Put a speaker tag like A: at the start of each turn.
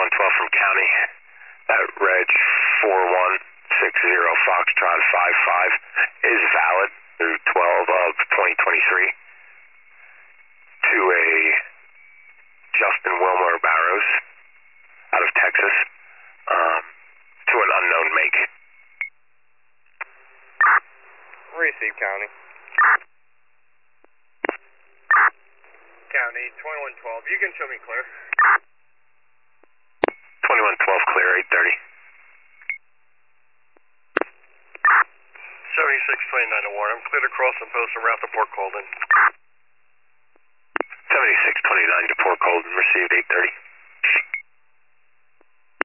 A: 2112 from County at Reg 4160 Foxtrot 55 is valid through 12 of 2023 to a Justin Wilmer Barrows out of Texas to an unknown make.
B: Receive County. County, 2112, you can show me clear.
A: 2112 clear, 830.
B: 7629 to Warren, I'm cleared across and post and route to Port Colden.
A: 7629 to Port Colden, received 830.